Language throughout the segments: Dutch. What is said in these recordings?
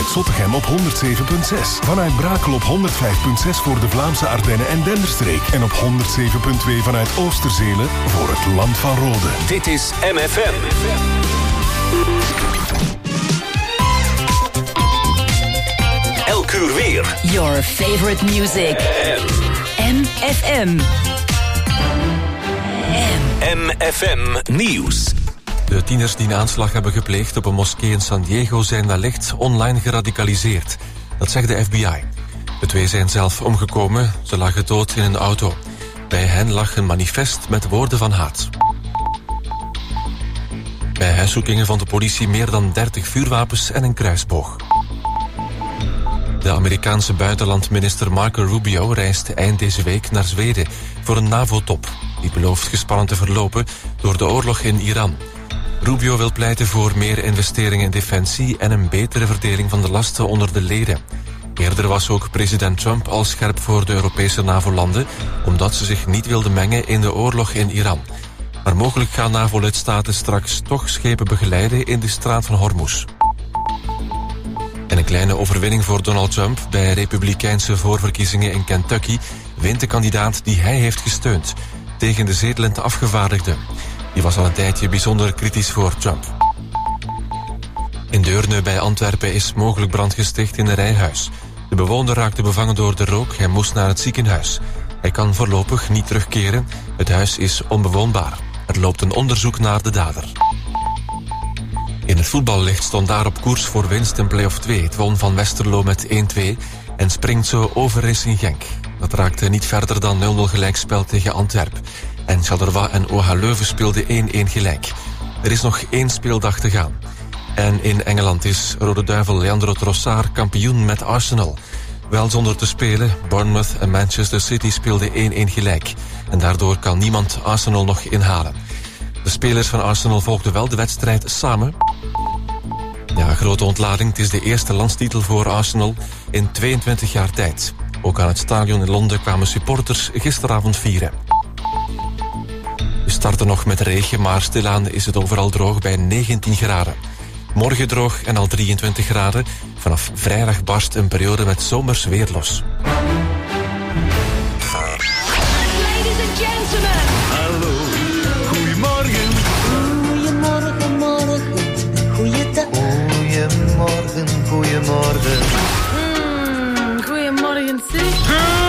Zottegem op 107.6. Vanuit Brakel op 105.6 voor de Vlaamse Ardennen en Denderstreek. En op 107.2 vanuit Oosterzele voor het Land van Rode. Dit is MFM. Elk uur weer. Your favorite music. MFM. MFM Nieuws. De tieners die een aanslag hebben gepleegd op een moskee in San Diego zijn wellicht online geradicaliseerd. Dat zegt de FBI. De twee zijn zelf omgekomen. Ze lagen dood in een auto. Bij hen lag een manifest met woorden van haat. Bij huiszoekingen vond de politie meer dan 30 vuurwapens en een kruisboog. De Amerikaanse buitenlandminister Marco Rubio reist eind deze week naar Zweden voor een NAVO-top. Die belooft gespannen te verlopen door de oorlog in Iran. Rubio wil pleiten voor meer investeringen in defensie en een betere verdeling van de lasten onder de leden. Eerder was ook president Trump al scherp voor de Europese NAVO-landen, omdat ze zich niet wilden mengen in de oorlog in Iran. Maar mogelijk gaan NAVO-lidstaten straks toch schepen begeleiden in de straat van Hormuz. En een kleine overwinning voor Donald Trump bij republikeinse voorverkiezingen in Kentucky wint de kandidaat die hij heeft gesteund tegen de zetelende afgevaardigde. Die was al een tijdje bijzonder kritisch voor Trump. In Deurne bij Antwerpen is mogelijk brand gesticht in een rijhuis. De bewoner raakte bevangen door de rook. Hij moest naar het ziekenhuis. Hij kan voorlopig niet terugkeren. Het huis is onbewoonbaar. Er loopt een onderzoek naar de dader. In het voetballicht stond daar op koers voor winst in play-off 2. Het won van Westerlo met 1-2 en springt zo over Racing Genk. Dat raakte niet verder dan 0-0 gelijkspel tegen Antwerp. En Charleroi en OH Leuven speelden 1-1 gelijk. Er is nog 1 speeldag te gaan. En in Engeland is Rode Duivel Leandro Trossard kampioen met Arsenal. Wel zonder te spelen, Bournemouth en Manchester City speelden 1-1 gelijk. En daardoor kan niemand Arsenal nog inhalen. De spelers van Arsenal volgden wel de wedstrijd samen. Ja, grote ontlading. Het is de eerste landstitel voor Arsenal in 22 jaar tijd. Ook aan het stadion in Londen kwamen supporters gisteravond vieren. We starten nog met regen, maar stilaan is het overal droog bij 19 graden. Morgen droog en al 23 graden. Vanaf vrijdag barst een periode met zomers weer los. Ladies and gentlemen. Hallo, goedemorgen. Goedemorgen, morgen, goeiedag. Goedemorgen, goedemorgen. Goedemorgen, zeg.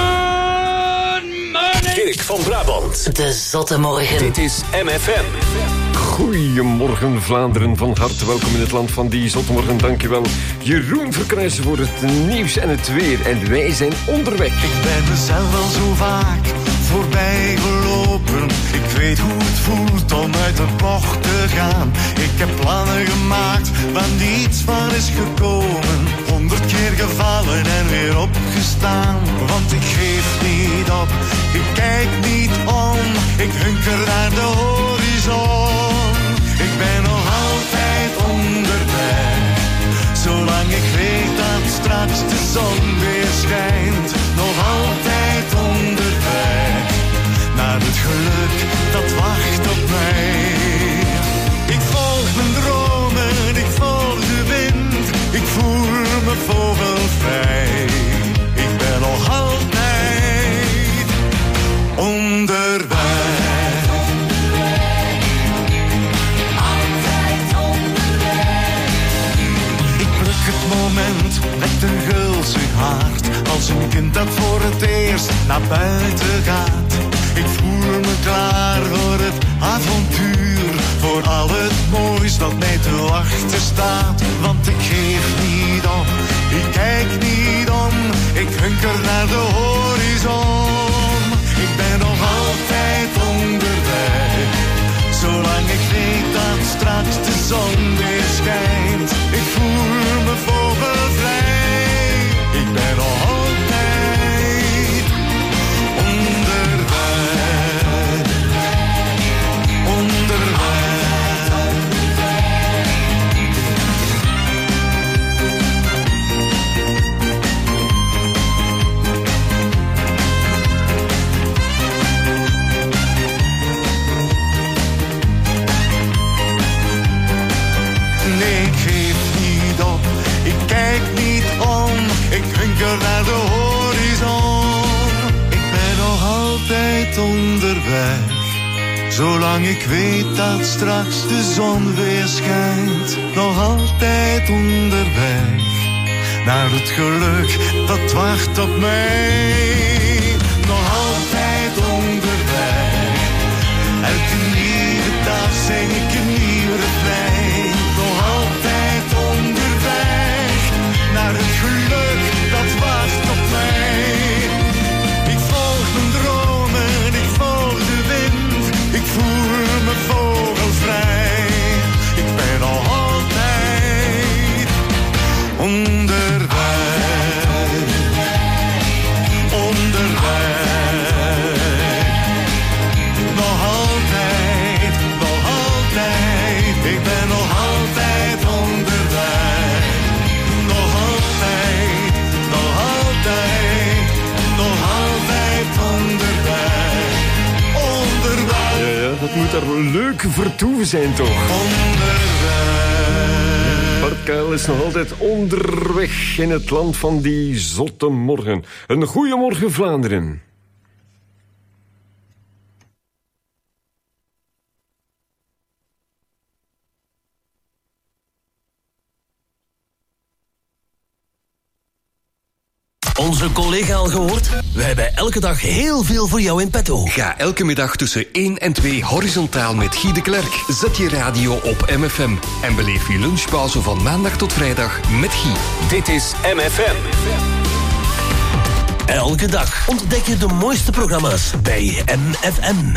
Dirk van Brabant. De zotte morgen. Dit is MFM. Goedemorgen Vlaanderen, van harte welkom in het land van die zottemorgen. Dankjewel Jeroen Verkruijsen voor het nieuws en het weer. En wij zijn onderweg. Ik ben mezelf al zo vaak voorbij gelopen. Ik weet hoe het voelt om uit de bocht te gaan. Ik heb plannen gemaakt waar niets van is gekomen. 100 keer gevallen en weer opgestaan. Want ik geef niet op, ik kijk niet om. Ik hunker naar de horizon. Ik ben nog altijd onderweg. Zolang ik weet dat straks de zon weer schijnt. Nog altijd onderweg. Naar het geluk dat wacht op mij. Ik volg mijn dromen, ik volg de wind. Ik voel me vogelvrij. Ik ben nog altijd onderweg. Het moment met een gulzig hart. Als een kind dat voor het eerst naar buiten gaat. Ik voel me klaar voor het avontuur. Voor al het moois dat mij te wachten staat. Want ik geef niet op, ik kijk niet om. Ik hunker naar de horizon. Ik ben nog altijd onderweg. Zolang ik weet dat straks de zon weer schijnt. Ik voel me vogelvrij. Ik ben nog altijd onderweg. Onderweg. Nee, ik geef niet op. Ik kijk kijk niet om, ik hunker naar de horizon. Ik ben nog altijd onderweg, zolang ik weet dat straks de zon weer schijnt. Nog altijd onderweg, naar het geluk dat wacht op mij. Nog altijd onderweg, elke nieuwe dag zing ik een nieuw refrein. Nog altijd onderweg, naar het geluk dat wacht op mij. Ik volg mijn dromen, ik volg de wind, ik voel me vogelvrij. Ik ben nog altijd onderweg. Ik ben nog altijd onderweg. Nog altijd, nog altijd, nog altijd onderweg. Onderweg. Ja, dat moet er wel leuk vertoeven zijn toch? Onderweg. Bart Kuil is nog altijd onderweg in het land van die zotte morgen. Een goeiemorgen Vlaanderen. Onze collega al gehoord? We hebben elke dag heel veel voor jou in petto. Ga elke middag tussen 1 en 2 horizontaal met Guy de Klerk. Zet je radio op MFM en beleef je lunchpauze van maandag tot vrijdag met Guy. Dit is MFM. Elke dag ontdek je de mooiste programma's bij MFM.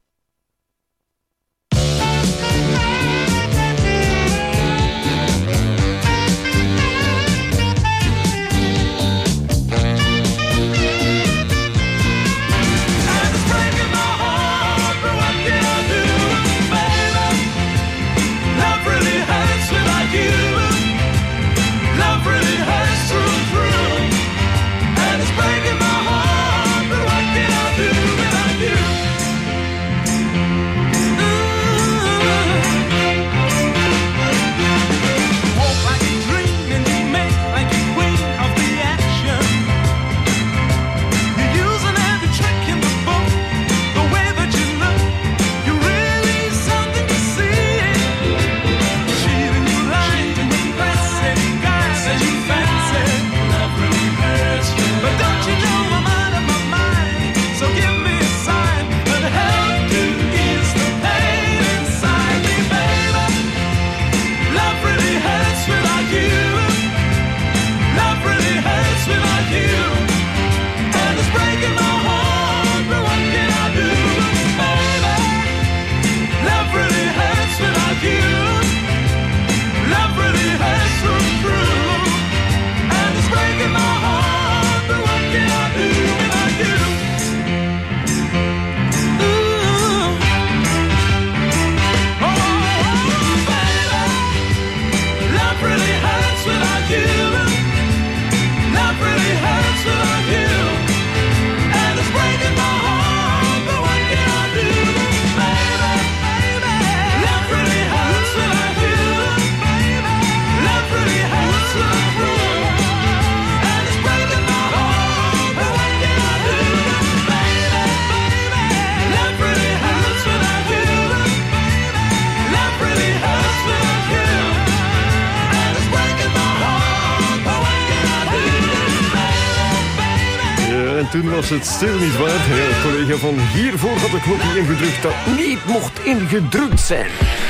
Toen was het stil niet waar. Ja, collega van hiervoor had de knopje ingedrukt dat niet mocht ingedrukt zijn.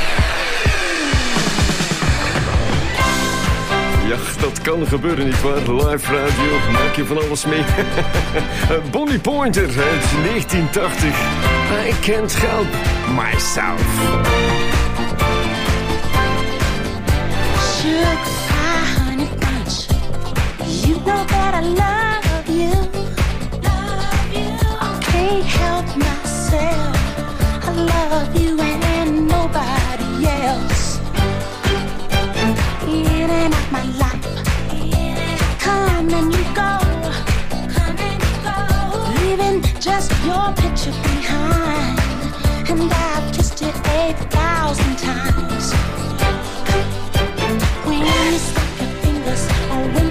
Ja, dat kan gebeuren, nietwaar? Live radio, maak je van alles mee. Bonnie Pointer uit 1980. I can't help myself. Sugar, honey bunch. You know that I love you. Can't help myself. I love you and nobody else. In and out my life, come and you go, leaving just your picture behind. And I've kissed it 8,000 times. When you slip your fingers away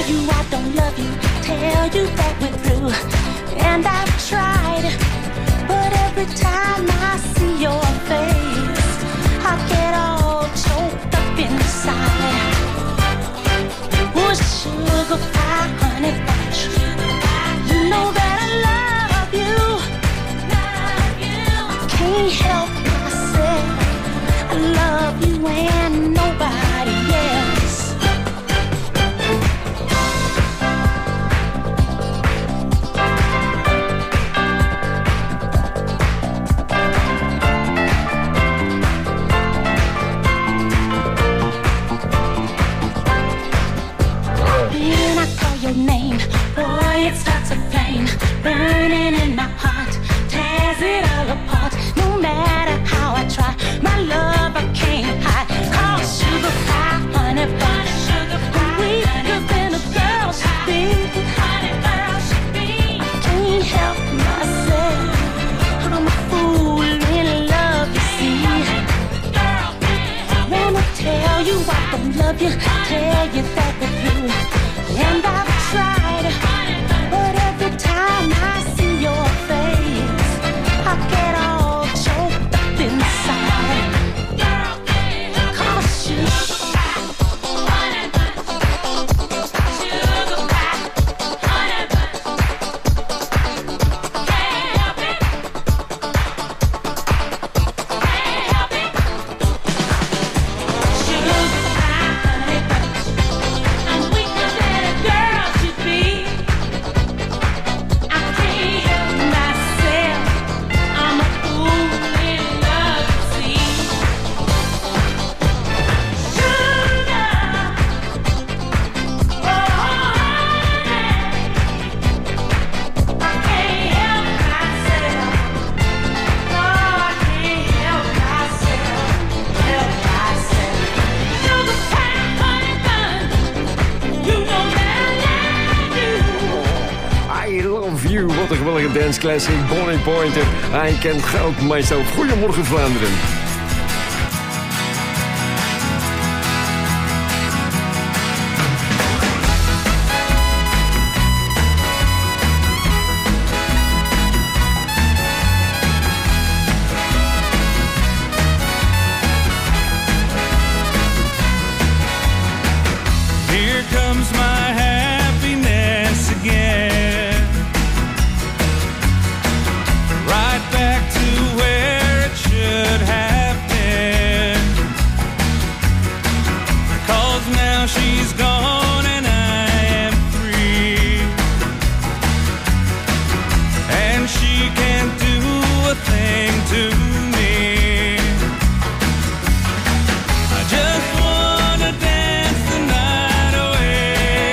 you I don't love you, tell you that we're through. And I've tried, but every time I see your face, I get all choked up inside. Oh, sugar pie, honey bunch, you know that I love you. Can't help myself, I love you and nobody else. When I call your name, boy, it starts a flame burning in my heart, tears it all apart. No matter how I try, my love I can't hide. Call sugar pie, honey pie, sugar pie, weaker than a girl should be. Honey girl should be. I can't help myself, I'm a fool in love, you see. Wanna tell you I don't love you, tell you that we're through. And I've tried, but every time I see your face, I get all choked up inside. Cause sugar pie, honey bun, sugar pie, honey bun, can't help it, can't help it. Sugar pie, honey bun, I'm weaker than a girl should be. I can't help myself, I'm a fool in love, you see. Sugar, oh honey, I can't help myself. No, I can't help myself, help myself. Sugar pie, honey bun, you know that I love you. I love you. Wat een geweldige dance classic. Bonnie Pointer. I can't help myself. Goedemorgen Vlaanderen. Here comes my happiness again. Right back to where it should have been. 'Cause now she's gone and I am free. And she can't do a thing to me. I just wanna dance the night away.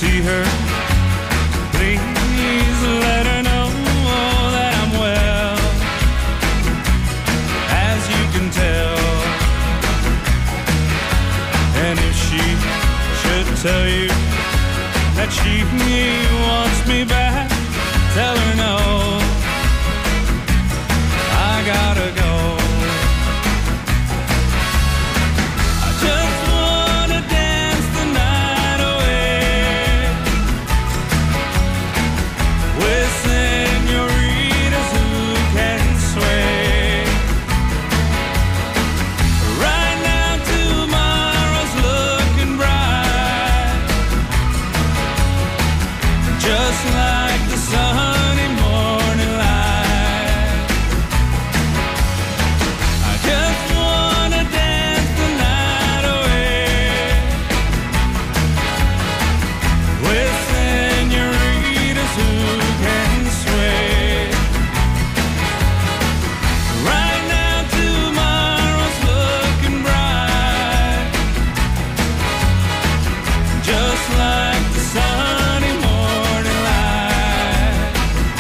see her, please let her know that I'm well, as you can tell. And if she should tell you that she wants me back, tell her no, I gotta go. I just wanna dance the night away with senoritas who can sway. Right now tomorrow's looking bright, just like the sunny morning light. I just wanna dance the night away with senoritas who can sway. Right now tomorrow's looking bright, just like the sunny morning light.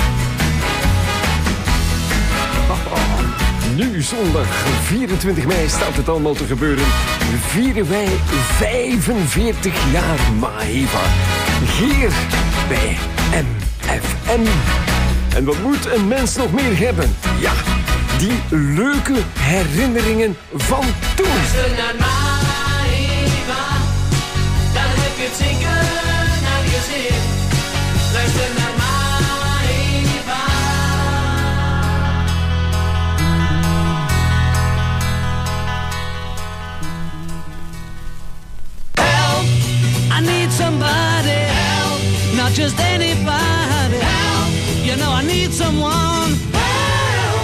Nu zondag 24 mei staat het allemaal te gebeuren. Vieren wij 45 jaar Maeva. Hier bij MFM. En wat moet een mens nog meer hebben? Ja, die leuke herinneringen van toen. Luister naar Maeva, dan heb je het zeker naar je zin. Luister naar Maeva. Help, I need somebody. Help, not just anybody. Help, you know I need someone. Help.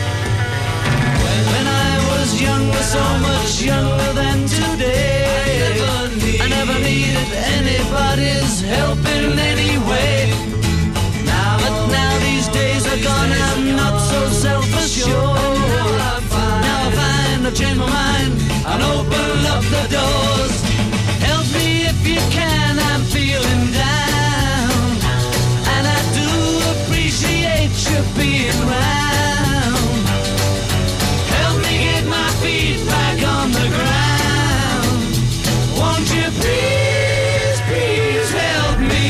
When I was younger, so much younger than today, I never needed anybody's help in any way. But now these days are gone, I'm not so self-assured. Now I find I've changed my mind and open up the doors. Help me if you can, I'm feeling down, and I do appreciate you being round. Help me get my feet back on the ground. Won't you please, please help me?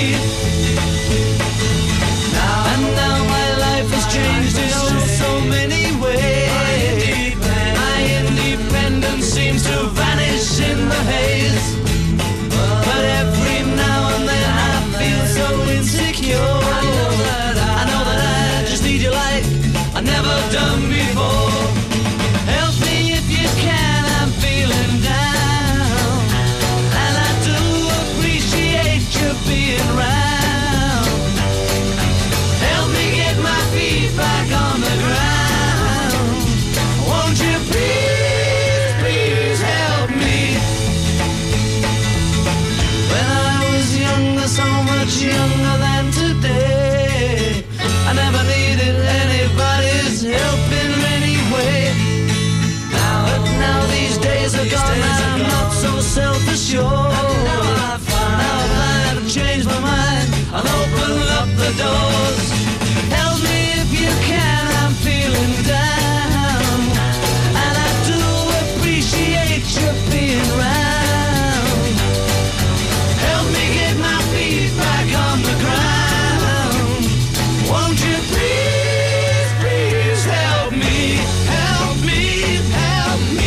Now my life has changed in so many ways. My independence seems to vanish in the haze. But every now and then I feel so insecure. I know that I just need you like I've never done before. Help me if you can, I'm feeling down, and I do appreciate you being round. Help me get my feet back on the ground. Won't you please, please help me? When I was younger, so much younger than today, I never needed anybody's help in any way. But now these days are gone, I'm not so self-assured. Now I find I've changed my mind, I'll open up the doors. Help me if you can, I'm feeling down, and I do appreciate you being round. Help me get my feet back on the ground. Won't you please, please help me? Help me, help me.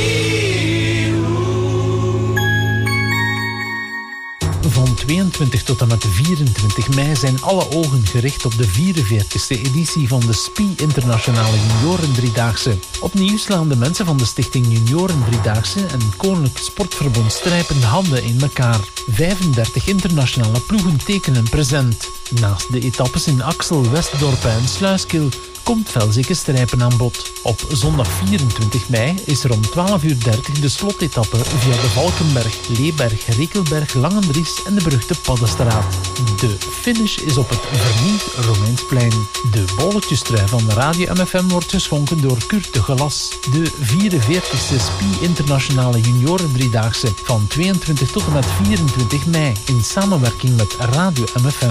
Van 22 tot en met 24 mei zijn alle ogen gericht op de 44e editie van de SPI Internationale Junioren Driedaagse. Opnieuw slaan de mensen van de Stichting Junioren Driedaagse en Koninklijk Sportverbond Strijpen handen in elkaar. 35 internationale ploegen tekenen present. Naast de etappes in Axel, Westdorp en Sluiskil komt Velzeke Strijpen aan bod. Op zondag 24 mei is er om 12:30 de slotetappe via de Valkenberg, Leeberg, Rekelberg, Langendries en de beruchte Paddenstraat. De finish is op het vernieuwd Romeinsplein. De bolletjestrui van Radio MFM wordt geschonken door Kurt de Gelas. De 44e SPI Internationale Junioren Driedaagse van 22 tot en met 24 mei in samenwerking met Radio MFM.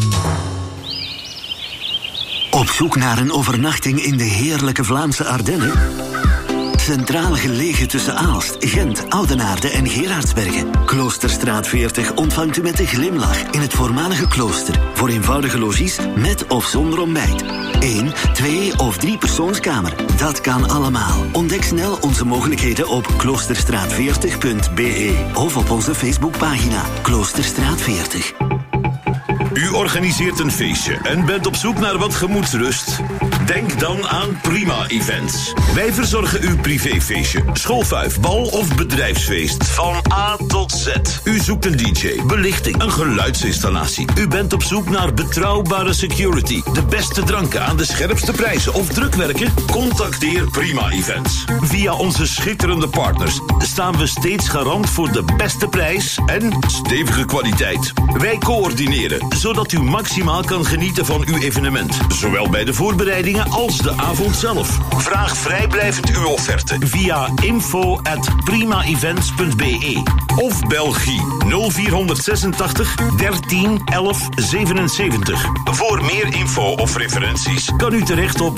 Op zoek naar een overnachting in de heerlijke Vlaamse Ardennen? Centraal gelegen tussen Aalst, Gent, Oudenaarde en Gerardsbergen. Kloosterstraat 40 ontvangt u met een glimlach in het voormalige klooster. Voor eenvoudige logies met of zonder ontbijt. 1, 2 of 3 persoonskamer. Dat kan allemaal. Ontdek snel onze mogelijkheden op kloosterstraat40.be of op onze Facebookpagina Kloosterstraat 40. U organiseert een feestje en bent op zoek naar wat gemoedsrust? Denk dan aan Prima Events. Wij verzorgen uw privéfeestje, schoolfuif, bal of bedrijfsfeest. Van A tot Z. U zoekt een DJ, belichting, een geluidsinstallatie. U bent op zoek naar betrouwbare security, de beste dranken aan de scherpste prijzen of drukwerken? Contacteer Prima Events. Via onze schitterende partners staan we steeds garant voor de beste prijs en stevige kwaliteit. Wij coördineren, zodat u maximaal kan genieten van uw evenement. Zowel bij de voorbereidingen als de avond zelf. Vraag vrijblijvend uw offerte via info@primaevents.be of bel Guy 0486 13 11 77. Voor meer info of referenties kan u terecht op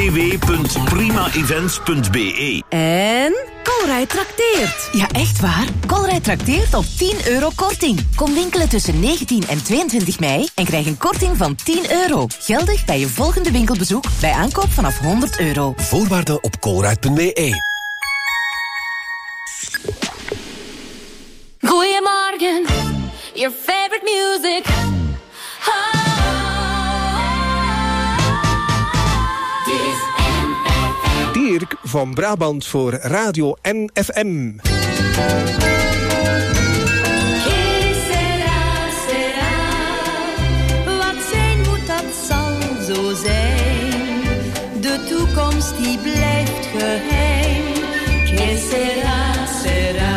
www.primaevents.be. En Colruyt trakteert. Ja, echt waar. Colruyt trakteert op €10 korting. Kom winkelen tussen 19 en 22 mei en krijg een korting van €10. Geldig bij je volgende winkelbezoek bij aankoop vanaf €100. Voorwaarden op colruyt.be. Goeiemorgen, your favorite music. Dirk van Brabant voor Radio MFM. Wat zijn moet, dat zal zo zijn. De toekomst die blijft geheim. Que sera, sera.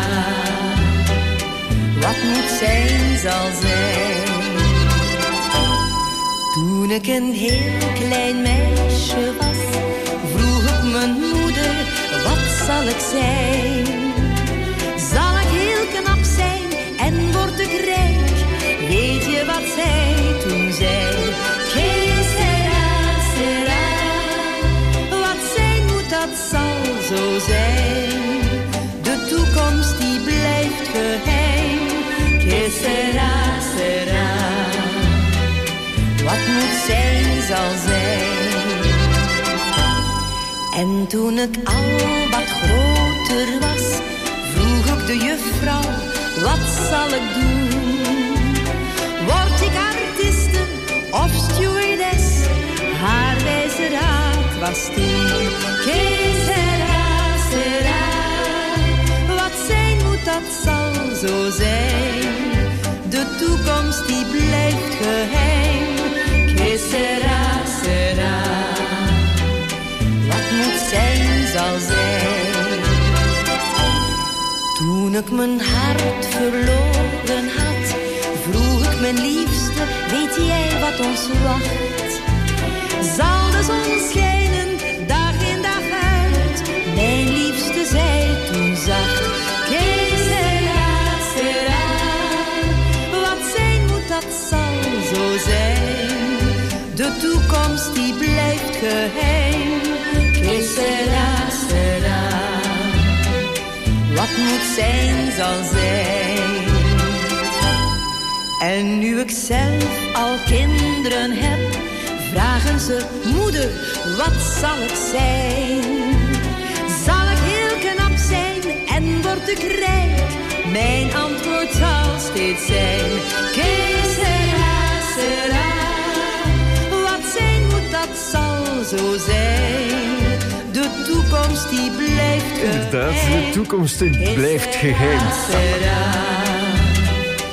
Wat moet zijn, zal zijn. Toen ik een heel klein meisje was, vroeg ik mijn moeder, wat zal ik zijn? Zal ik heel knap zijn en word ik rijk? Weet je wat zij toen zei? Que sera, sera. Wat zijn moet, dat zal zo zijn. De toekomst die blijft geheim. Que sera, sera. Wat moet zijn, zal zijn. En toen ik al wat groter was, vroeg ik de juffrouw, wat zal ik doen? Word ik artieste of stewardess? Haar wijze raad was toen. Que sera, sera. Wat zijn moet, dat zal zo zijn. De toekomst die blijft geheim. Que sera, sera. Wat moet zijn, zal zijn. Toen ik mijn hart verloren had, vroeg ik mijn liefste, weet jij wat ons wacht? Zal de zon schijnen, dag in dag uit? Mijn liefste zei toen zacht. Que sera, sera. Wat zijn moet, dat zal zo zijn. De toekomst die blijft geheim. Que sera, sera. Wat moet zijn, zal zijn. En nu ik zelf al kinderen heb, vragen ze, moeder, wat zal ik zijn? Zal ik heel knap zijn en word ik rijk? Mijn antwoord zal steeds zijn. Que sera, sera. Wat zijn moet, dat zal zo zijn. De toekomst die blijft geheim. Inderdaad, de toekomst die blijft geheim.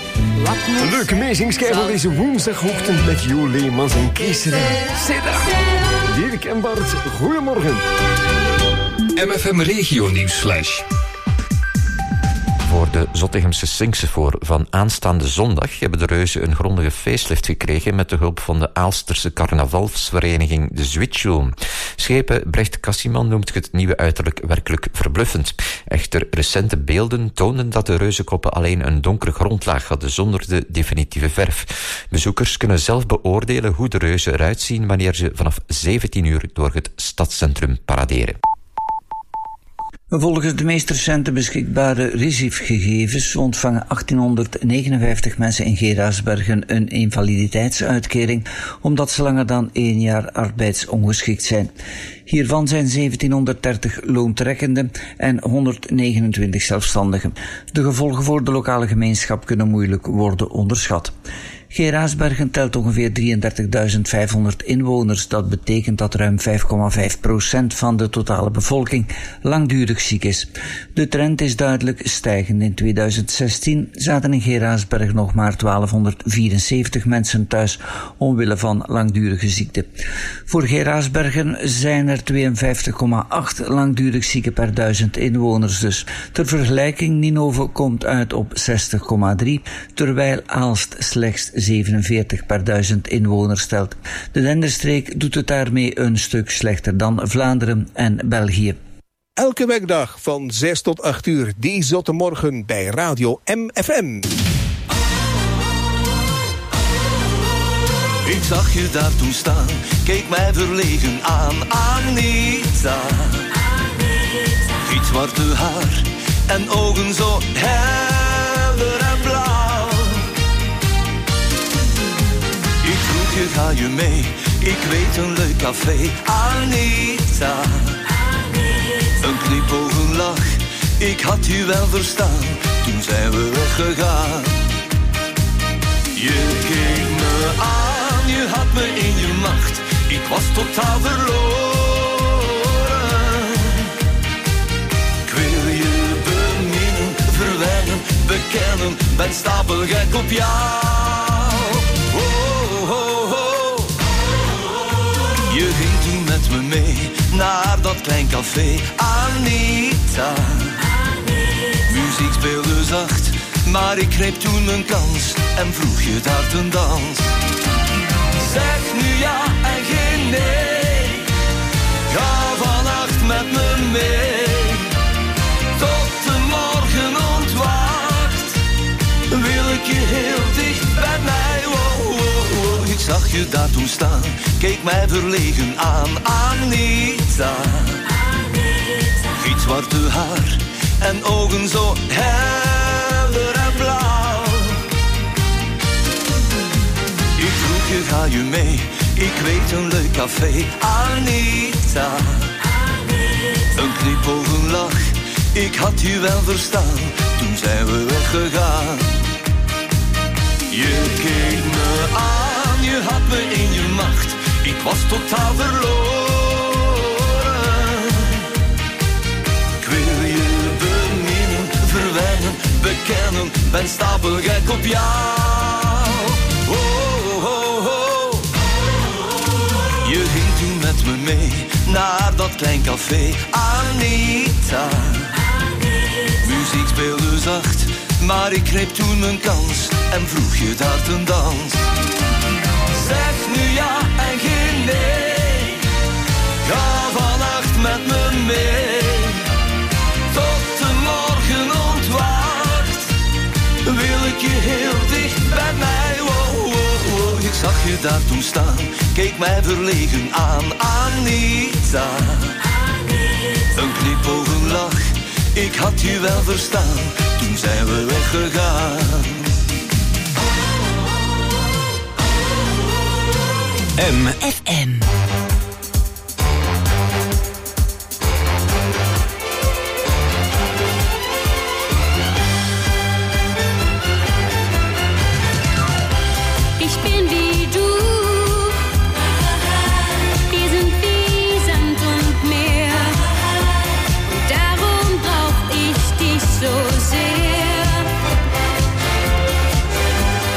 Leuke meezingskerel deze woensdagochtend met Jo Leemans en Kees Seda. Dirk en Bart, goedemorgen. MFM Regio Nieuwsflash. Voor de Zottegemse Singsefoor van aanstaande zondag hebben de reuzen een grondige facelift gekregen met de hulp van de Aalsterse carnavalsvereniging De Zwitsjoen. Schepen Brecht Cassiman noemt het nieuwe uiterlijk werkelijk verbluffend. Echter, recente beelden toonden dat de reuzenkoppen alleen een donkere grondlaag hadden zonder de definitieve verf. Bezoekers kunnen zelf beoordelen hoe de reuzen eruit zien wanneer ze vanaf 17 uur door het stadscentrum paraderen. Volgens de meest recente beschikbare RISIF-gegevens ontvangen 1859 mensen in Geraardsbergen een invaliditeitsuitkering omdat ze langer dan 1 jaar arbeidsongeschikt zijn. Hiervan zijn 1730 loontrekkenden en 129 zelfstandigen. De gevolgen voor de lokale gemeenschap kunnen moeilijk worden onderschat. Geraardsbergen telt ongeveer 33.500 inwoners. Dat betekent dat ruim 5,5% van de totale bevolking langdurig ziek is. De trend is duidelijk stijgend. In 2016 zaten in Geraardsbergen nog maar 1274 mensen thuis omwille van langdurige ziekte. Voor Geraardsbergen zijn er 52,8 langdurig zieken per 1000 inwoners dus. Ter vergelijking, Ninove komt uit op 60,3, terwijl Aalst slechts 47 per 1000 inwoners telt. De Denderstreek doet het daarmee een stuk slechter dan Vlaanderen en België. Elke werkdag van 6 tot 8 uur, die zotte morgen bij Radio MFM. Ik zag je daar toen staan, keek mij verlegen aan. Anita, iets zwarte haar en ogen zo helder en blauw. Ik vroeg je, ga je mee? Ik weet een leuk café. Anita, een knipogenlach, ik had je wel verstaan. Toen zijn we weggegaan. Je keek me aan, je had me in je macht. Ik was totaal verloren. Ik wil je beminnen, verwennen, bekennen. Ben stapelgek op jou. Oh, oh, oh. Je ging toen met me mee naar dat klein café. Anita, muziek speelde zacht, maar ik greep toen mijn kans en vroeg je daar ten dans. Zeg nu ja en geen nee, ga vannacht met me mee. Tot de morgen ontwaakt, wil ik je heel dicht bij mij. Wow, wow, wow. Ik zag je daar toen staan, keek mij verlegen aan. Anita, iets zwarte haar en ogen zo helder en blauw. Ik vroeg je, ga je mee? Ik weet een leuk café. Anita, een knipogenlach, ik had je wel verstaan. Toen zijn we weggegaan. Je keek me aan, je had me in je macht. Ik was totaal verloren. Ik wil je beminnen, verwennen, bekennen. Ben stapelgek op jou. Oh, oh, oh. Je ging toen met me mee naar dat klein café. Anita, muziek speelde zacht, maar ik greep toen mijn kans en vroeg je daar ten dans. Zeg nu ja en geen nee, ga vannacht met me mee. Tot de morgen ontwaakt, wil ik je heel dicht bij mij. Wow, wow, wow. Ik zag je daar toen staan, keek mij verlegen aan. Anita, een knipogenlach, ik had je wel verstaan. Toen zijn we weggegaan. MFM. Ich bin wie du, wir sind wie Sand und Meer, und darum brauch ich dich so sehr.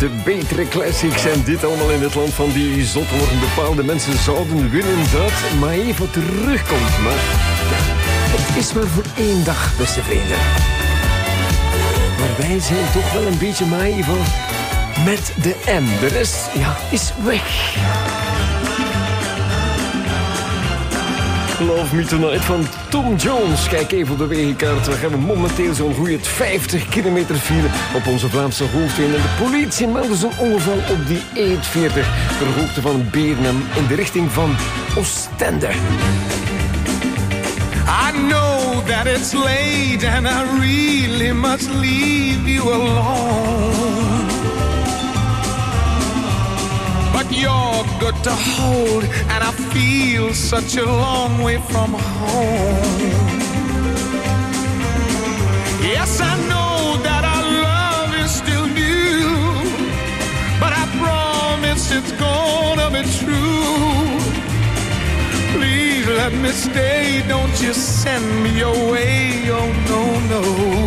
de betere classics en dit allemaal in het land van die zotte morgen. Bepaalde mensen zouden willen dat Maeva terugkomt, maar ja, het is maar voor 1 dag, beste vrienden. Maar wij zijn toch wel een beetje Maeva met de M. De rest, ja, is weg. Love Me Tonight van Tom Jones. Kijk even op de wegenkaart. We hebben momenteel zo'n goeie 50 kilometer file op onze Vlaamse hoofdweg. En de politie meldde zo'n ongeval op die E40 ter hoogte van Beernem in de richting van Oostende. I know that it's late and I really must leave you alone. But you're good to hold and I feel such a long way from home. Yes, I know that our love is still new, but I promise it's gonna be true. Please let me stay, don't you send me away, oh no, no.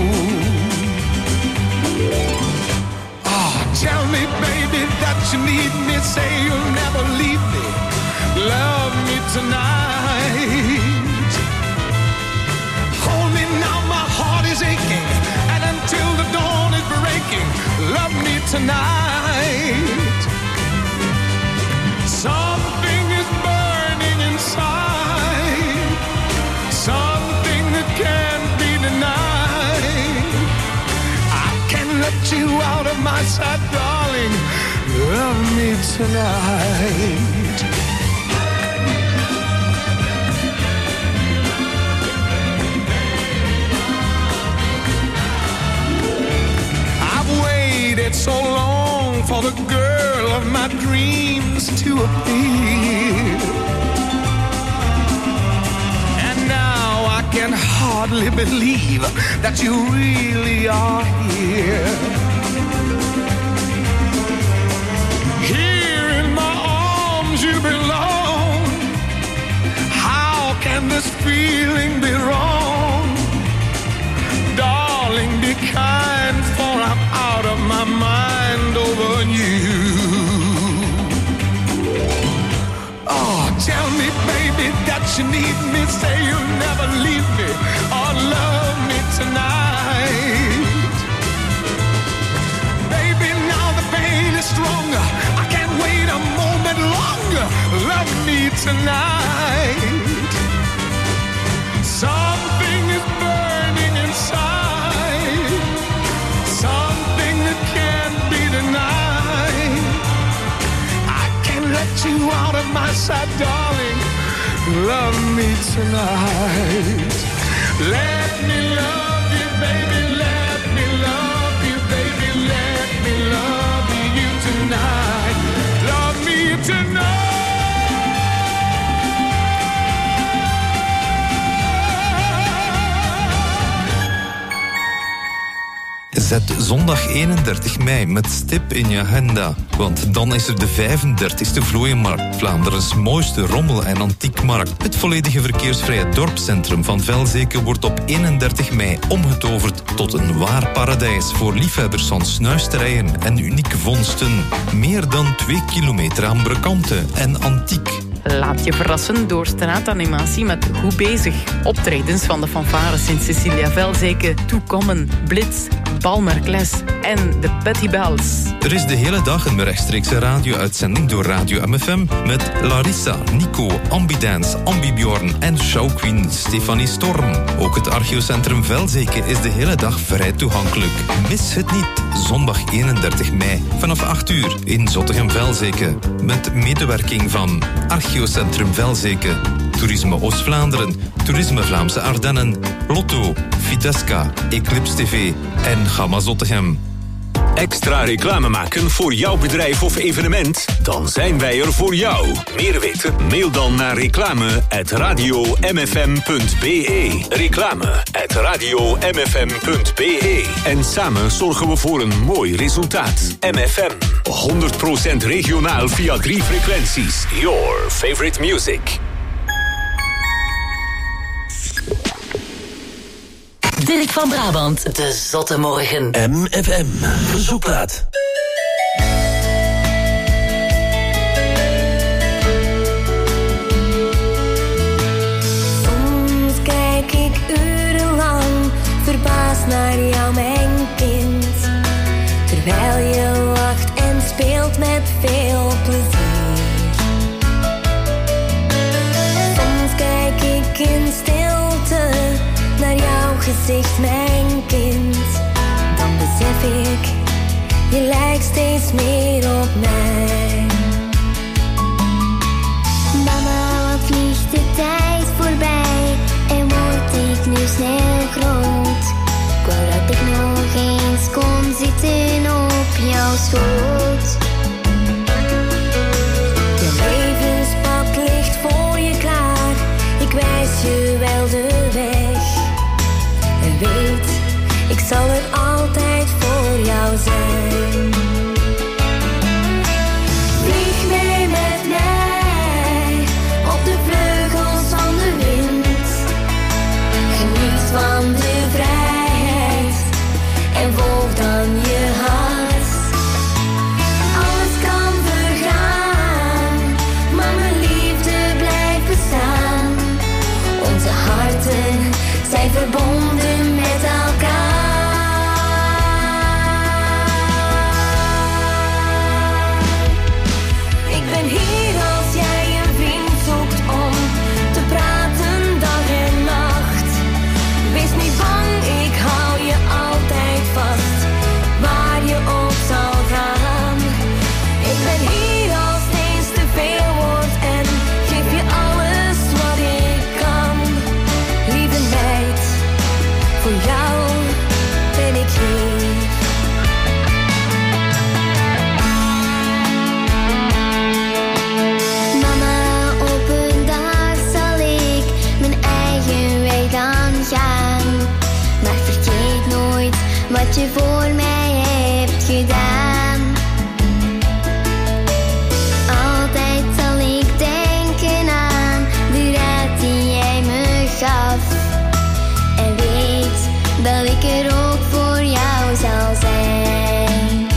Oh, tell me, baby, that you need me, say you'll never leave me, love me tonight. Hold me now, my heart is aching, and until the dawn is breaking, love me tonight. Something is burning inside, something that can't be denied. I can't let you out of my sight, darling. Love me tonight. I've waited so long for the girl of my dreams to appear, and now I can hardly believe that you really are here. Here in my arms you belong. How can this feeling be wrong? Darling, be kind, for I'm out of my mind over you. Oh, tell me, baby, that you need me. Say you'll never leave me or love me tonight. Baby, now the pain is stronger. I can't wait a moment longer. Love me tonight. Something is burning inside, something that can't be denied. I can't let you out of my sight, darling. Love me tonight. Let me love you, baby. Let me love you, baby. Let me love you tonight. Love me tonight. Zet zondag 31 mei met stip in je agenda. Want dan is er de 35e Vlooienmarkt, Vlaanderen's mooiste rommel- en antiekmarkt. Het volledige verkeersvrije dorpscentrum van Velzeke wordt op 31 mei omgetoverd tot een waar paradijs voor liefhebbers van snuisterijen en unieke vondsten. Meer dan 2 kilometer aan brekanten en antiek. Laat je verrassen door straatanimatie met Goed Bezig. Optredens van de fanfare Sint-Cecilia Velzeke, Toekommen, Blitz, Balmerkles en de Petty Bells. Er is de hele dag een rechtstreekse radio-uitzending door Radio MFM met Larissa, Nico, Ambidance, Ambibjorn en showqueen Stefanie Storm. Ook het archeocentrum Velzeke is de hele dag vrij toegankelijk. Mis het niet, zondag 31 mei vanaf 8 uur in Zottegem-Velzeke. Met medewerking van Archeocentrum Velzeke, Toerisme Oost-Vlaanderen, Toerisme Vlaamse Ardennen, Lotto, Vitesca, Eclipse TV en Gamma Zottegem. Extra reclame maken voor jouw bedrijf of evenement? Dan zijn wij er voor jou. Meer weten? Mail dan naar reclame@radiomfm.be. Reclame@radiomfm.be. En samen zorgen we voor een mooi resultaat. MFM. 100% regionaal via 3 frequenties. Your favorite music. Dirk van Brabant, de zotte morgen. MFM, verzoekplaat. lijkt steeds meer op mij. Mama, wat vliegt de tijd voorbij en word ik nu snel groot. Ik wou dat ik nog eens kon zitten op jouw schoot. Je levenspad ligt voor je klaar, ik wijs je wel de weg. En weet, ik zal er altijd voor jou zijn. Vlieg mee met mij op de vleugels van de wind. Geniet van de vrijheid en volg dan je hart. Alles kan vergaan, maar mijn liefde blijft bestaan. Onze harten zijn verbonden met elkaar. Ik ben hier als jij een vriend zoekt om te praten dag en nacht. Wees niet bang, ik hou je altijd vast, waar je ook zal gaan. Ik ben hier als het eens te veel wordt en geef je alles wat ik kan. Lieve meid, voor jou ben ik hier. Mama, op een dag zal ik mijn eigen weg dan gaan. Maar vergeet nooit wat je voor mij hebt gedaan. Altijd zal ik denken aan de raad die jij me gaf. En weet dat ik er ook voor jou zal zijn.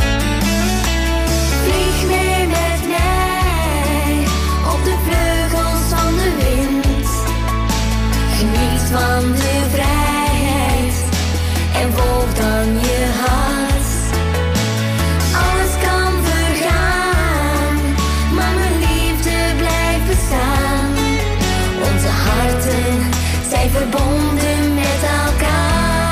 Vlieg mee met mij op de vleugels van de wind. Geniet van de vrijheid en volg dan je hart. Alles kan vergaan, maar mijn liefde blijft bestaan. Onze harten zijn verbonden met elkaar.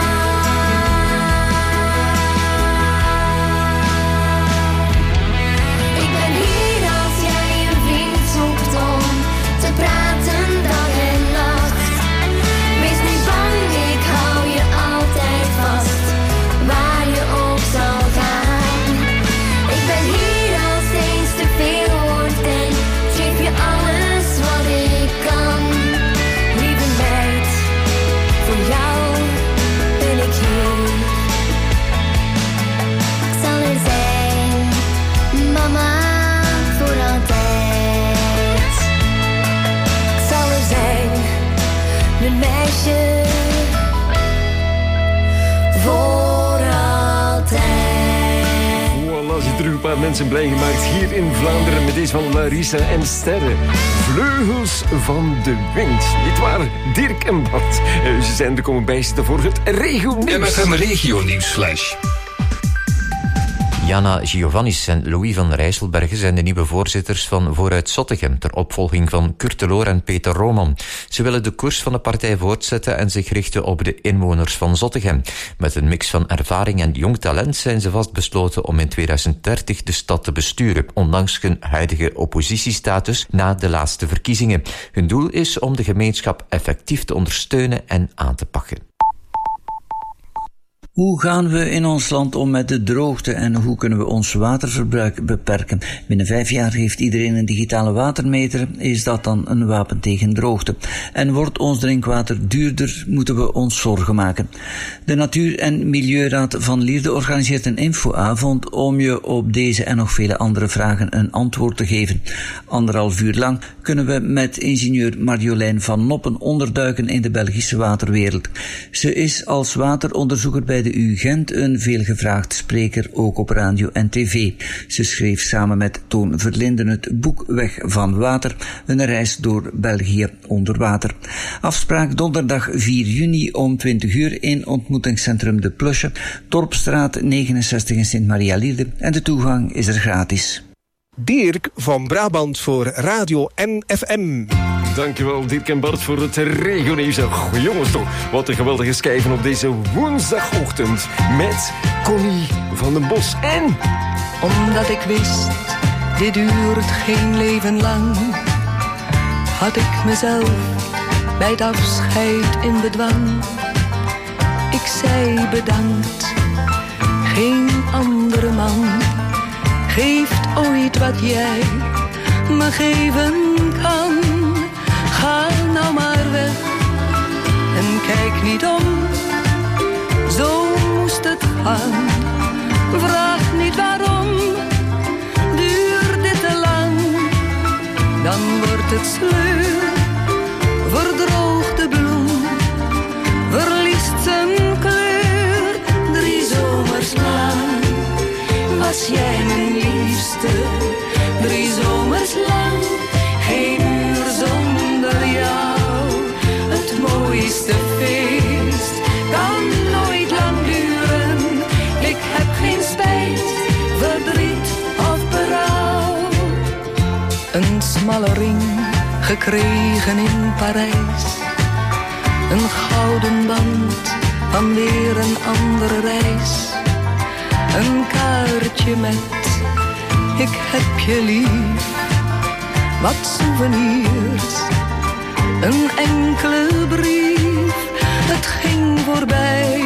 Ik ben hier als jij een vriend zoekt om te praten dag en nacht. Wees niet bang, ik hou je altijd vast, waar je ook zal gaan. Ik ben hier als het eens te veel wordt en geef je alles wat ik kan. Lieve meid, voor jou ben ik hier. Ik zal er zijn, mama, voor altijd. Ik zal er zijn, mijn meisje, voor altijd. Voilà, zit er een paar mensen blij gemaakt hier in Vlaanderen met deze van Larissa en Sterre. Vleugels van de wind. Niet waar, Dirk en Bart? Ze zijn er komen bijzitten voor het regio-nieuws. MFM Regio-nieuwsflash. Jana Giovannis en Louis van Rijsselbergen zijn de nieuwe voorzitters van Vooruit Zottegem, ter opvolging van Kurt de Loor en Peter Roman. Ze willen de koers van de partij voortzetten en zich richten op de inwoners van Zottegem. Met een mix van ervaring en jong talent zijn ze vastbesloten om in 2030 de stad te besturen, ondanks hun huidige oppositiestatus na de laatste verkiezingen. Hun doel is om de gemeenschap effectief te ondersteunen en aan te pakken. Hoe gaan we in ons land om met de droogte en hoe kunnen we ons waterverbruik beperken? Binnen 5 jaar heeft iedereen een digitale watermeter. Is dat dan een wapen tegen droogte? En wordt ons drinkwater duurder? Moeten we ons zorgen maken? De Natuur- en Milieuraad van Lierde organiseert een infoavond om je op deze en nog vele andere vragen een antwoord te geven. 1,5 uur lang kunnen we met ingenieur Marjolein van Noppen onderduiken in de Belgische waterwereld. Ze is als wateronderzoeker bij de UGent een veelgevraagd spreker, ook op radio en tv. Ze schreef samen met Toon Verlinden het boek Weg van Water, een reis door België onder water. Afspraak donderdag 4 juni om 20 uur in ontmoetingscentrum De Plusje, Dorpstraat 69 in Sint-Maria-Lierde en de toegang is er gratis. Dirk van Brabant voor Radio MFM. Dankjewel Dirk en Bart voor het regionieuws. Jongens toch, wat een geweldige schijven op deze woensdagochtend met Connie van den Bos. En... Omdat ik wist, dit duurt geen leven lang, had ik mezelf bij het afscheid in bedwang. Ik zei bedankt, geen andere man geeft ooit wat jij me geven kan. Ga nou maar weg en kijk niet om, zo moest het gaan. Vraag niet waarom, duurt dit te lang, dan wordt het sleur. Verdroogt de bloem, verliest zijn kleur. 3 zomers lang was jij mijn liefste. 3 zomers lang, geen uur zonder jou. Het mooiste feest kan nooit lang duren. Ik heb geen spijt, verdriet of berouw. Een smalle ring gekregen in Parijs, een gouden band van weer een andere reis. Een kaartje met ik heb je lief, wat souvenirs, een enkele brief. Het ging voorbij,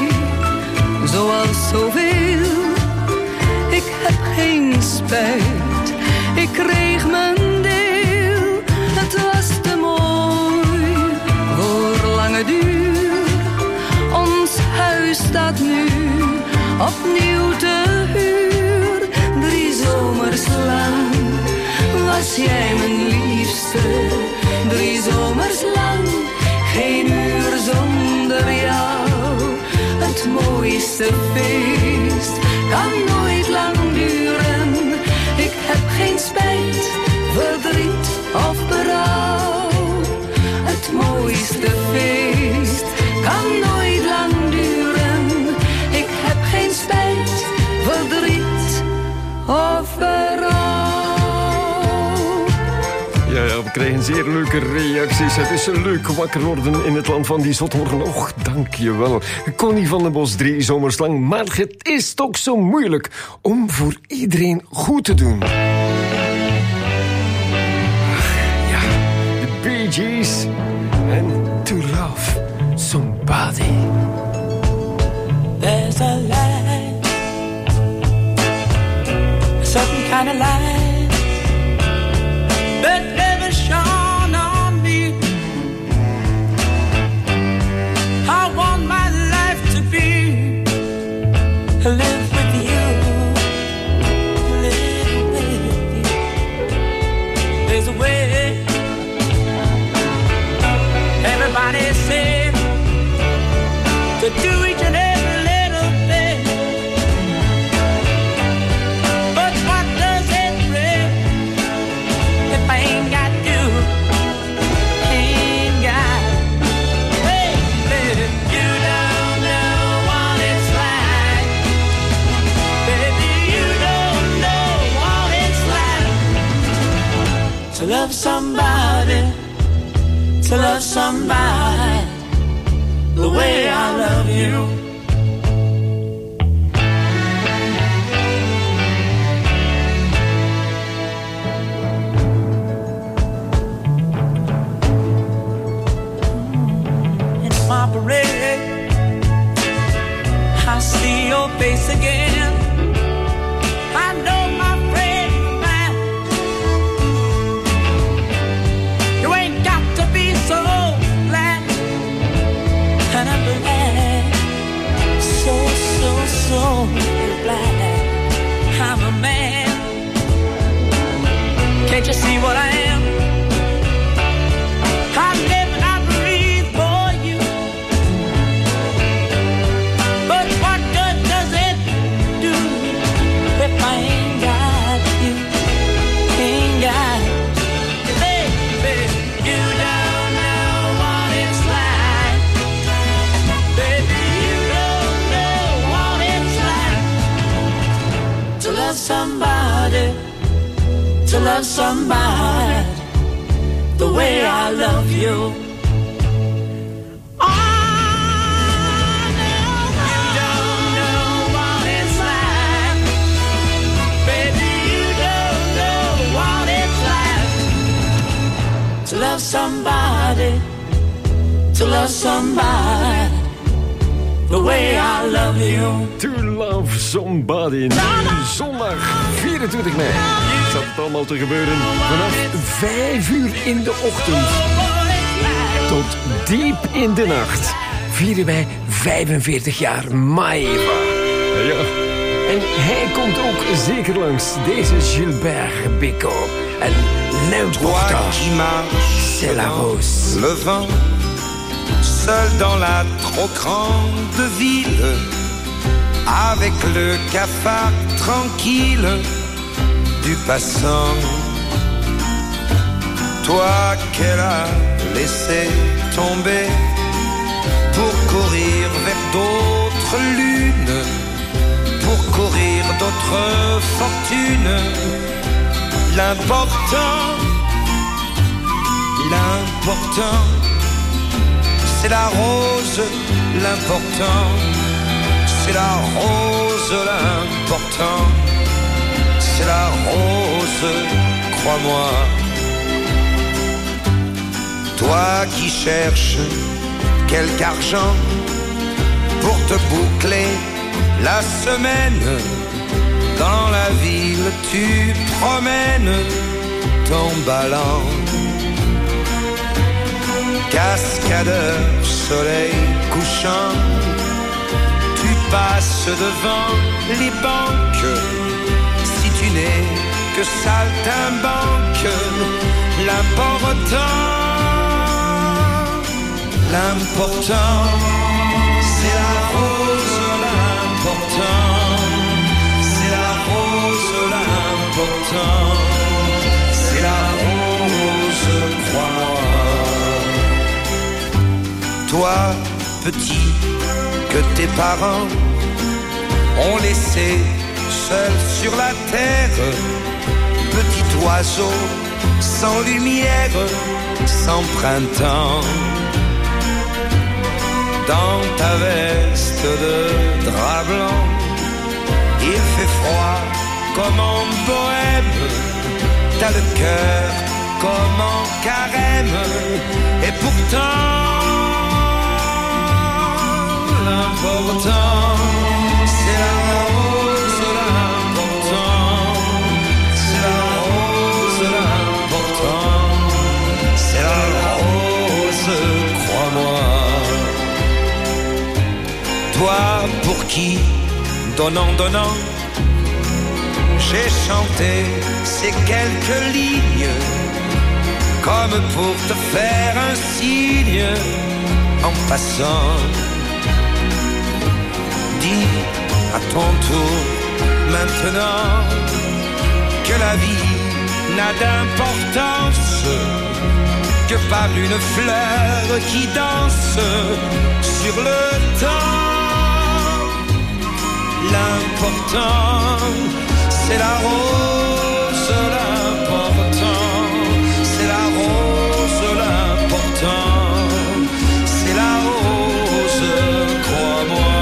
zoals zoveel. Ik heb geen spijt, ik kreeg mijn deel. Het was te mooi voor lange duur. Ons huis staat nu opnieuw te huur. 3 zomers lang was jij mijn liefste. 3 zomers lang, geen uur zonder jou. Het mooiste feest kan nooit lang duren. Ik heb geen spijt, verdriet of berouw. Het mooiste feest kan nooit lang duren. Ik heb geen spijt, verdriet of berouw. Ja, we krijgen zeer leuke reacties. Het is leuk wakker worden in het land van die zotmorgen. Och, dankjewel. Connie van den Bos, 3 zomers lang. Maar het is toch zo moeilijk om voor iedereen goed te doen. Ach, ja, de Bee Gees en To Love Somebody. There's a light, a certain kind of light that never shone on me. I want my life to be live with you, live with you. There's a way. Everybody says to do each and every little thing, but what does it bring if I ain't got you? Ain't got, baby, you don't know what it's like. Baby, you don't know what it's like to love somebody, to love somebody the way I love you. In my parade, I see your face again. I know my friend man, you ain't got to be so glad. And I'm glad, so glad I'm a man. Can't you see what I am? I live and I breathe for you. But what good does it do if I ain't got you? Ain't got you. Baby, you don't know what it's like. Baby, you don't know what it's like to love somebody, to love somebody the way I love you. Oh, no, you don't know what it's like. somebody, to love somebody the way I love you. To love somebody. Nu, zondag 24 mei. Staat het allemaal te gebeuren vanaf 5 uur in de ochtend tot diep in de nacht. Vieren wij 45 jaar Maeva. Ja. En hij komt ook zeker langs, deze Gilbert Bécaud. En l'important, c'est la rose. Le vent, seul dans la trop grande ville, avec le cafard tranquille du passant. Toi qu'elle a laissé tomber pour courir vers d'autres lunes, pour courir d'autres fortunes. L'important, c'est la rose. L'important, c'est la rose. L'important, c'est la rose, crois-moi. Toi qui cherches quelque argent pour te boucler la semaine, dans la ville tu promènes ton ballon. Cascadeur, soleil couchant, tu passes devant les banques. Si tu n'es que saltimbanque, l'important, c'est la rose. L'important, c'est la rose. L'important, c'est la rose, crois-moi. Toi, petit, que tes parents ont laissé seul sur la terre, petit oiseau sans lumière, sans printemps. Dans ta veste de drap blanc, il fait froid comme en bohème. T'as le cœur comme en carême. Et pourtant, l'important, c'est la rose. L'important, c'est la rose. L'important, c'est la rose, crois-moi. Toi pour qui, donnant, j'ai chanté ces quelques lignes, comme pour te faire un signe en passant. Dis à ton tour maintenant que la vie n'a d'importance que par une fleur qui danse sur le temps. L'important, c'est la rose. L'important, c'est la rose. L'important, c'est la rose, crois-moi.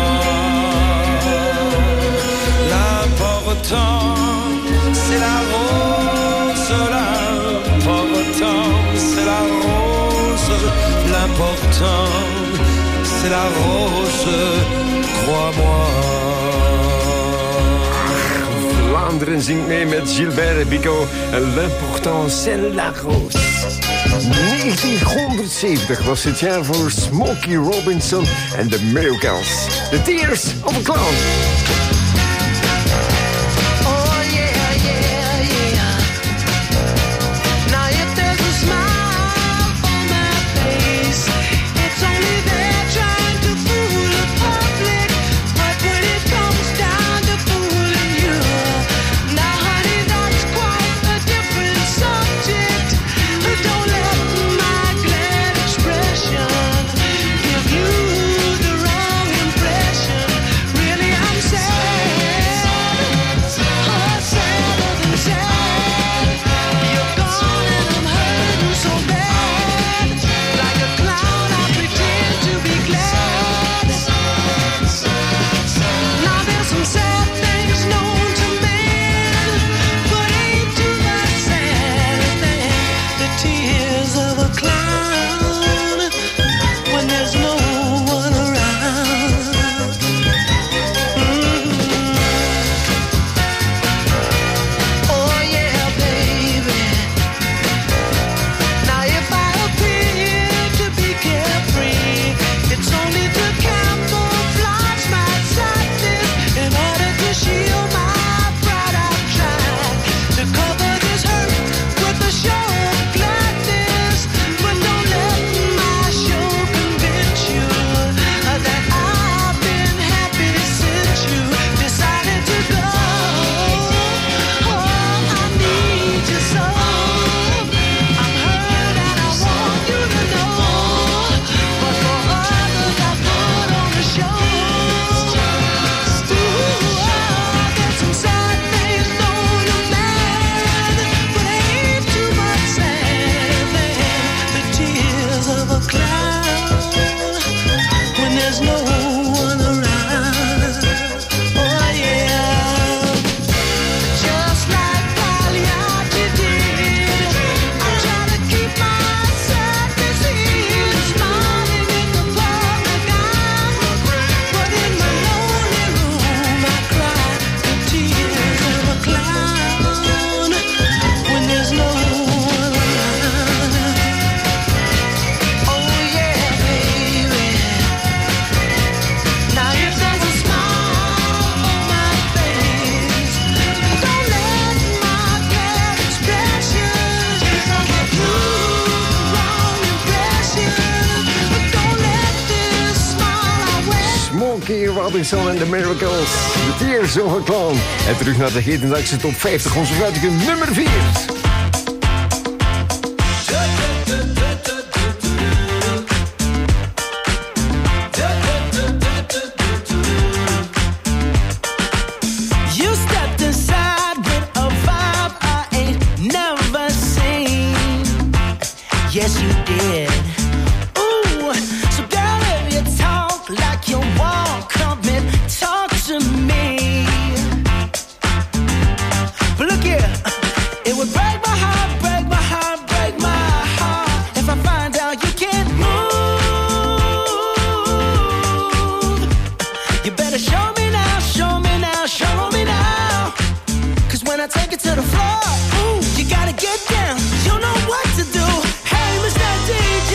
L'important, c'est la rose. L'important, c'est la rose. L'important, c'est la rose, crois-moi. Vlaanderen zingt mee met Gilbert Bécaud. L'important, c'est la rose. 1970 was het jaar voor Smokey Robinson en de Miracles. The Tears of a Clown. Give you the wrong impression. Really, I'm sad. Robinson en The Miracles. The Tears of a Clown. En terug naar de hedendaagse top 50. Onze huidige nummer 4. Yes, you did. Ooh, so girl, if you talk like you walk, come and talk to me. But look here, it would break my heart, break my heart, break my heart if I find out you can't move. You better show me now, show me now, show me now. 'Cause when I take it to the floor, ooh, you gotta get down. You know what to do. DJ,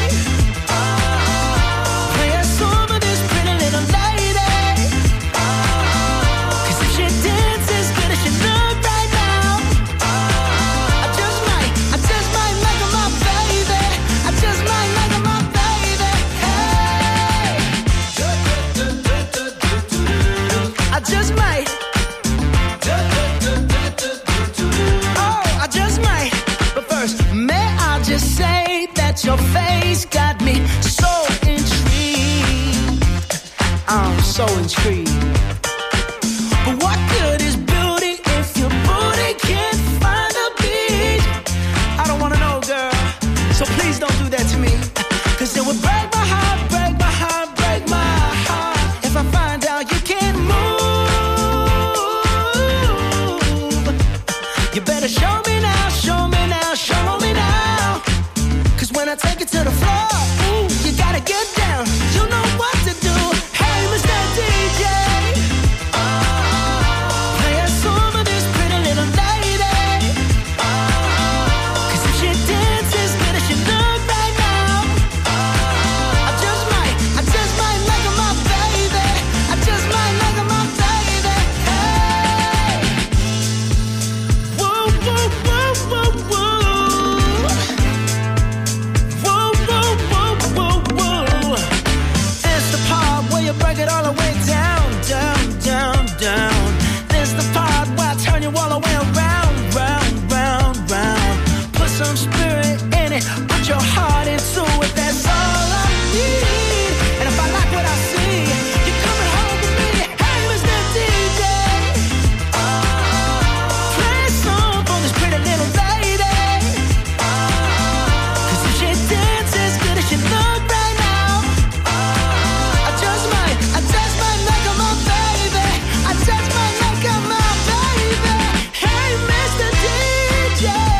play a song for this pretty little lady. 'Cause if she dances good as she look right now, I just might make her my baby. I just might make her my baby. Hey, I just might. Oh, I just might. But first, may I just say your face got me so intrigued. I'm so intrigued. But what good is beauty if your booty can't find a beat? I don't wanna know, girl. So please don't do that to me. 'Cause it would break my heart, break my heart, break my heart if I find out you can't move. You better show me now, show me now, show me now. When I take it to the floor, ooh, you gotta get down. You know what to do. Hey, Mr. DJ, play a song for this pretty little lady. 'Cause if she dances good as she look right now, I just might make her my baby. I just might make her my baby. Hey, whoa, whoa, whoa, whoa, whoa. You break it all the way down, down, down, down. This the part where I turn you all the way around, round, round, round. Put some spirit in it, put your heart into it. That's all I need. And if I like what I see, you're coming home with me. Hey, Mr. DJ, play a song for this pretty little lady. 'Cause if she dances good as she look right now, I just might make her my baby. I just might make her my baby. Hey, Mr. DJ,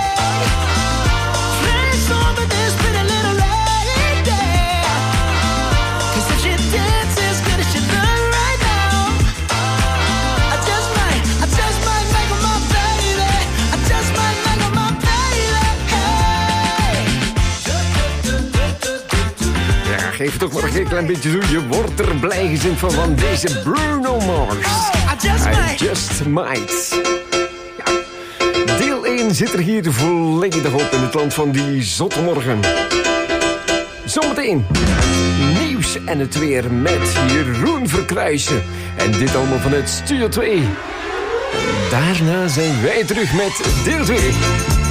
play a song for this pretty little lady. 'Cause if she dances good as she look right now, I just might make her my baby. I just might make her my baby. Hey. Ja, geef toch maar een klein beetje toe. Je wordt er blij gezind van deze Bruno Mars. I just might. Ja. Deel 1 zit er hier volledig op in het land van die zotte morgen. Zometeen nieuws en het weer met Jeroen Verkruijsen. En dit allemaal vanuit Studio 2. Daarna zijn wij terug met deel 2.